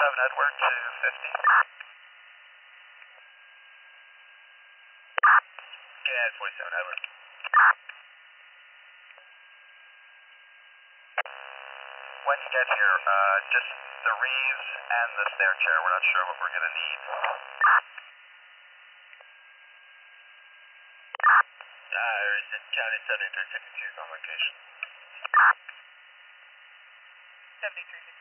Edward to 50. Yeah, 47 Edward. When you get here, just the Reeves and the stair chair. We're not sure what we're going to need. County 7352 is on location. 7352.